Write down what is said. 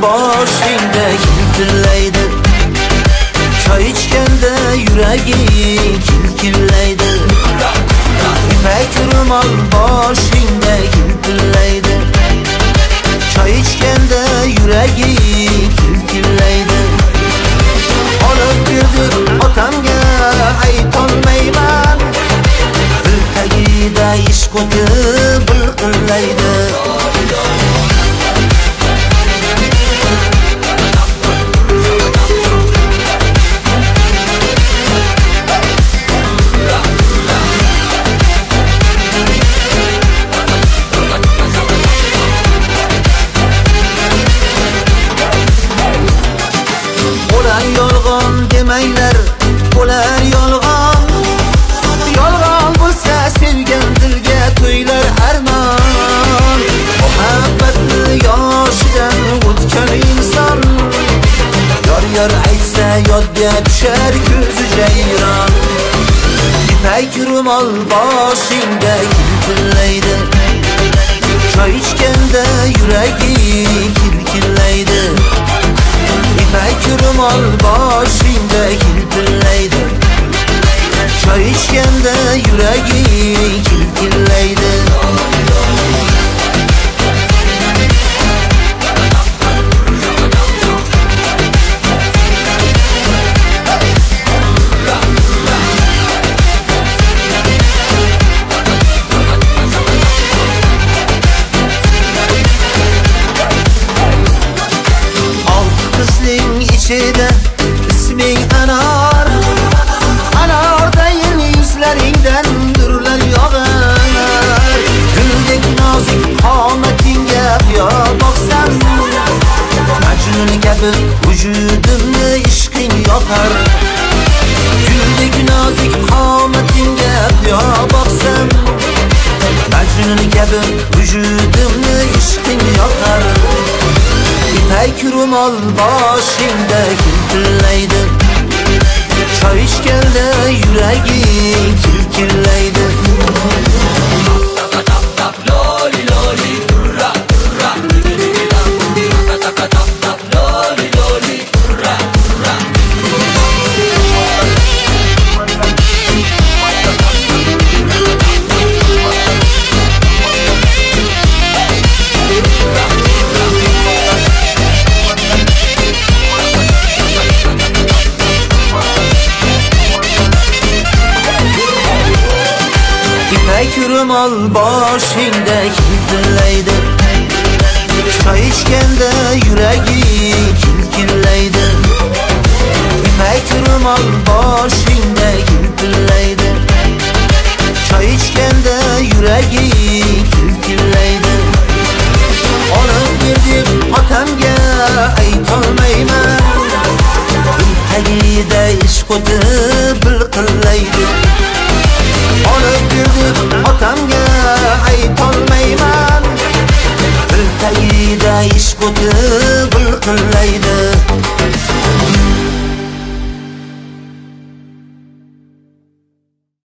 boshingda kiltillaydi, choy ichganda yuraging kilkillaydi. İpek ro'mol boshingda kiltillaydi, choy ichganda yuraging kilkillaydi. Olib berdi otamga aytolmayman, dil tagida ishq o'ti bilqillaydi. Yolg'on demanglar, bo'lar yolg'on. Yolg'on bo'lsa sevgan dilga to'ylar armon. Muhabbatni yoshidan o'tgan inson, yor aytsa yodga tushar ko'zi jayron. İpek ro'mol boshingda kiltillaydi, choy ichganda yuraging kilkillaydi. İpek ro'mol boshingda kiltillaydi, choy ichganda yuraging kilkillaydi. İçide isming anar, anardayin yuzlaringdan nurlar yog'ar. Guldek nozik qomatingga yo boqsam, Majnun kabi vujudimni ishqing yoqar. Guldek nozik qomatingga yo boqsam, Majnun kabi vujudimni ishqing yoqar. İpek ro'mol boshingda kiltillaydi, choy ichganda yuraging kilkillaydi. Loli loli turra turra, loli loli turra turra. İpek ro'mol boshingda kiltillaydi, choy ichganda yuraging kilkillaydi. İpek ro'mol boshingda kiltillaydi, choy ichganda yuraging kilkillaydi. Olib berdi otamga aytolmayman, dil tagida ishq o'ti